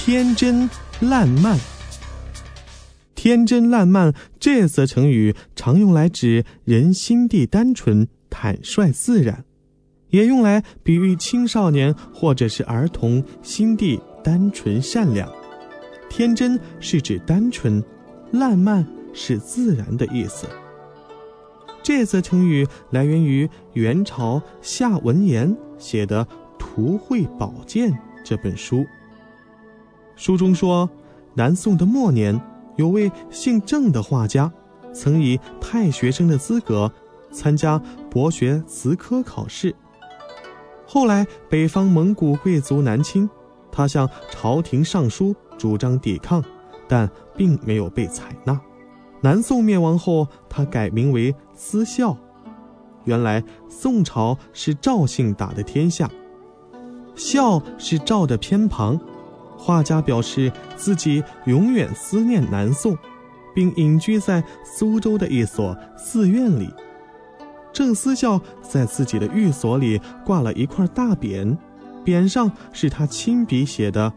天真烂漫。天真烂漫这则成语常用来指人心地单纯、坦率自然，也用来比喻青少年或者是儿童心地单纯善良。天真是指单纯，烂漫是自然的意思。这则成语来源于元朝夏文言写的《图绘宝鉴》这本书。书中说，南宋的末年，有位姓郑的画家，曾以太学生的资格参加博学词科考试。后来北方蒙古贵族南侵，他向朝廷上书主张抵抗，但并没有被采纳。南宋灭亡后，他改名为思孝。原来宋朝是赵姓打的天下，孝是赵的偏旁。画家表示自己永远思念南宋，并隐居在苏州的一所寺院里。郑思孝在自己的寓所里挂了一块大匾，匾上是他亲笔写的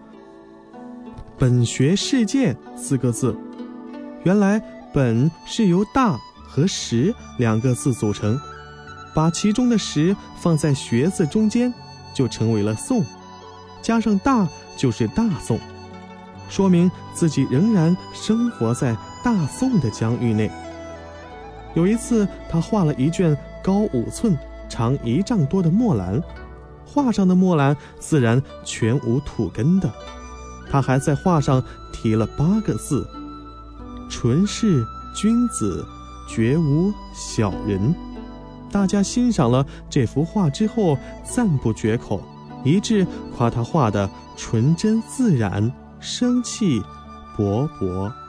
“本学世界”4个字。原来本是由大和实2个字组成，把其中的实放在学字中间，就成为了宋，加上大就是大宋，说明自己仍然生活在大宋的疆域内。有一次，他画了一卷高5寸、长1丈多的墨兰，画上的墨兰自然全无土根的。他还在画上题了8个字：纯是君子，绝无小人。大家欣赏了这幅画之后赞不绝口，一致夸他画的纯真自然，生气勃勃。